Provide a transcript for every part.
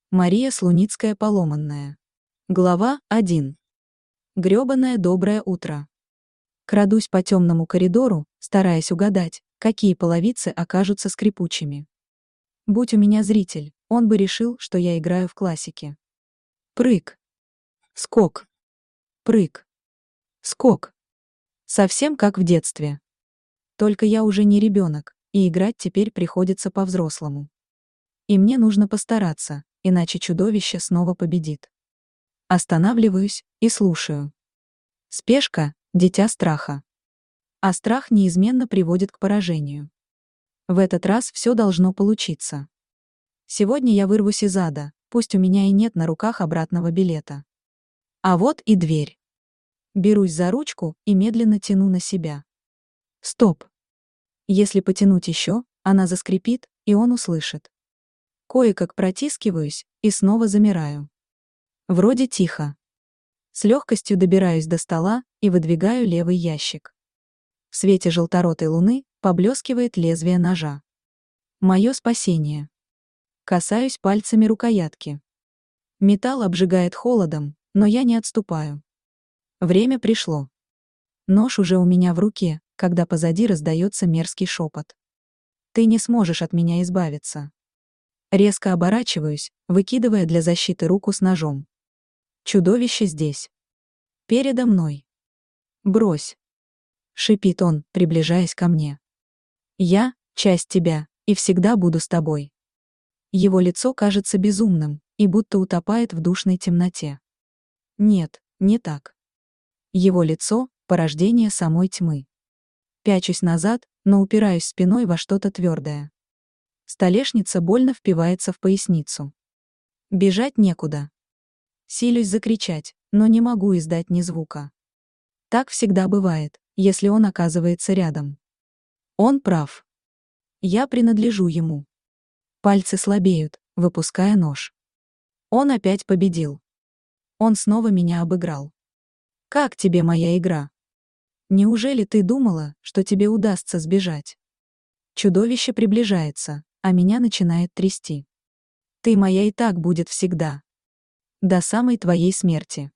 Мария Слуницкая поломанная. Глава 1. Грёбаное доброе утро. Крадусь по темному коридору, стараясь угадать, какие половицы окажутся скрипучими. Будь у меня зритель, он бы решил, что я играю в классике. Прыг. Скок. Прыг. Скок. Совсем как в детстве. Только я уже не ребенок, и играть теперь приходится по-взрослому. И мне нужно постараться, иначе чудовище снова победит. Останавливаюсь и слушаю. Спешка — дитя страха. А страх неизменно приводит к поражению. В этот раз все должно получиться. Сегодня я вырвусь из ада, пусть у меня и нет на руках обратного билета. А вот и дверь. Берусь за ручку и медленно тяну на себя. Стоп. Если потянуть еще, она заскрипит, и он услышит. Кое-как протискиваюсь и снова замираю. Вроде тихо. С легкостью добираюсь до стола и выдвигаю левый ящик. В свете желторотой луны поблескивает лезвие ножа. Мое спасение. Касаюсь пальцами рукоятки. Металл обжигает холодом, но я не отступаю. Время пришло. Нож уже у меня в руке, когда позади раздается мерзкий шепот. Ты не сможешь от меня избавиться. Резко оборачиваюсь, выкидывая для защиты руку с ножом. Чудовище здесь. Передо мной. Брось. Шипит он, приближаясь ко мне. Я — часть тебя, и всегда буду с тобой. Его лицо кажется безумным, и будто утопает в душной темноте. Нет, не так. Его лицо — порождение самой тьмы. Пячусь назад, но упираюсь спиной во что-то твердое. Столешница больно впивается в поясницу. Бежать некуда. Силюсь закричать, но не могу издать ни звука. Так всегда бывает, если он оказывается рядом. Он прав. Я принадлежу ему. Пальцы слабеют, выпуская нож. Он опять победил. Он снова меня обыграл. Как тебе моя игра? Неужели ты думала, что тебе удастся сбежать? Чудовище приближается, а меня начинает трясти. Ты моя и так будет всегда. До самой твоей смерти.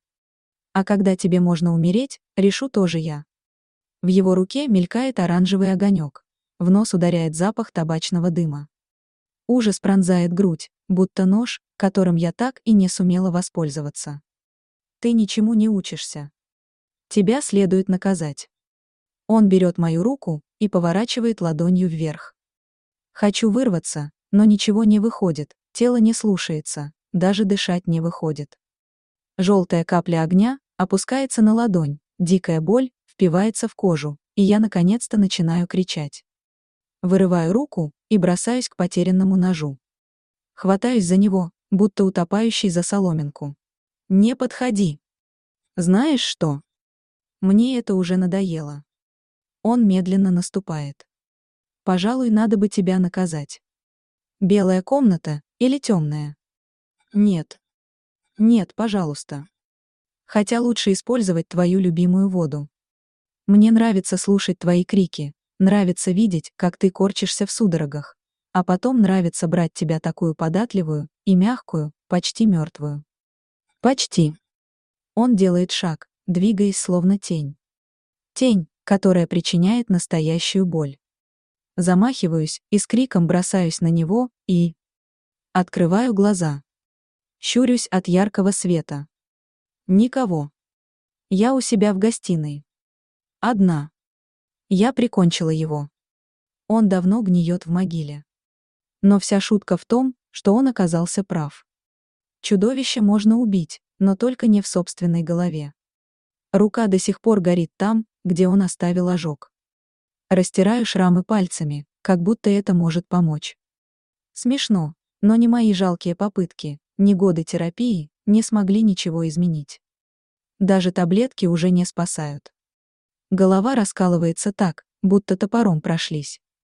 А когда тебе можно умереть, решу тоже я. В его руке мелькает оранжевый огонек. В нос ударяет запах табачного дыма. Ужас пронзает грудь, будто нож, которым я так и не сумела воспользоваться. Ты ничему не учишься. Тебя следует наказать. Он берет мою руку и поворачивает ладонью вверх. Хочу вырваться, но ничего не выходит, тело не слушается, даже дышать не выходит. Желтая капля огня опускается на ладонь, дикая боль впивается в кожу, и я наконец-то начинаю кричать. Вырываю руку и бросаюсь к потерянному ножу. Хватаюсь за него, будто утопающий за соломинку. Не подходи. Знаешь что? Мне это уже надоело. Он медленно наступает. Пожалуй, надо бы тебя наказать. Белая комната или темная? Нет. Нет, пожалуйста. Хотя лучше использовать твою любимую воду. Мне нравится слушать твои крики, нравится видеть, как ты корчишься в судорогах, а потом нравится брать тебя такую податливую и мягкую, почти мертвую. Почти. Он делает шаг, двигаясь словно тень. Тень, которая причиняет настоящую боль. Замахиваюсь и с криком бросаюсь на него и... Открываю глаза. Щурюсь от яркого света. Никого. Я у себя в гостиной. Одна. Я прикончила его. Он давно гниет в могиле. Но вся шутка в том, что он оказался прав. Чудовище можно убить, но только не в собственной голове. Рука до сих пор горит там, где он оставил ожог. Растираю шрамы пальцами, как будто это может помочь. Смешно, но ни мои жалкие попытки, ни годы терапии не смогли ничего изменить. Даже таблетки уже не спасают. Голова раскалывается так, будто топором прошлись.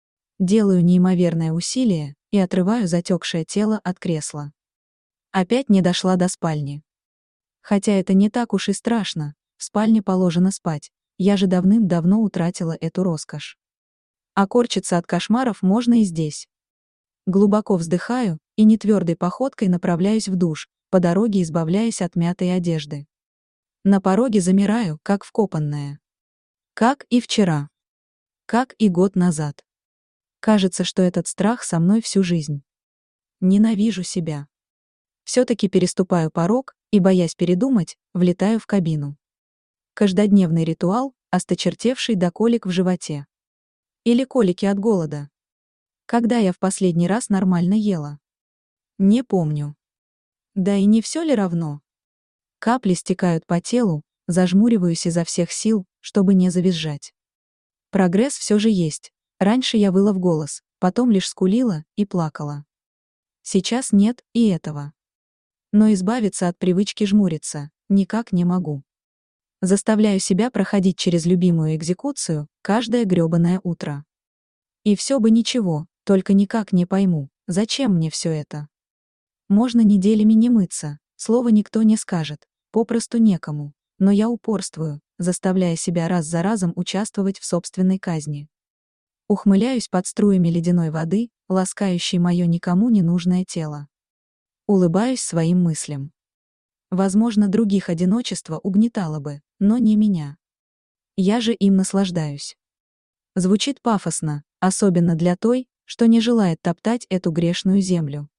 Делаю неимоверное усилие и отрываю затекшее тело от кресла. Опять не дошла до спальни. Хотя это не так уж и страшно, в спальне положено спать, я же давным-давно утратила эту роскошь. А корчиться от кошмаров можно и здесь. Глубоко вздыхаю и нетвердой походкой направляюсь в душ, по дороге избавляясь от мятой одежды. На пороге замираю, как вкопанная. Как и вчера. Как и год назад. Кажется, что этот страх со мной всю жизнь. Ненавижу себя. Все-таки переступаю порог и, боясь передумать, влетаю в кабину. Каждодневный ритуал, осточертевший до колик в животе. Или колики от голода. Когда я в последний раз нормально ела? Не помню. Да и не все ли равно? Капли стекают по телу, зажмуриваюсь изо всех сил, чтобы не завизжать. Прогресс все же есть. Раньше я выла в голос, потом лишь скулила и плакала. Сейчас нет и этого. Но избавиться от привычки жмуриться никак не могу. Заставляю себя проходить через любимую экзекуцию каждое грёбаное утро. И все бы ничего, только никак не пойму, зачем мне все это. Можно неделями не мыться, слова никто не скажет, попросту некому, но я упорствую, заставляя себя раз за разом участвовать в собственной казни. Ухмыляюсь под струями ледяной воды, ласкающей мое никому не нужное тело. Улыбаюсь своим мыслям. Возможно, других одиночество угнетало бы, но не меня. Я же им наслаждаюсь. Звучит пафосно, особенно для той, что не желает топтать эту грешную землю.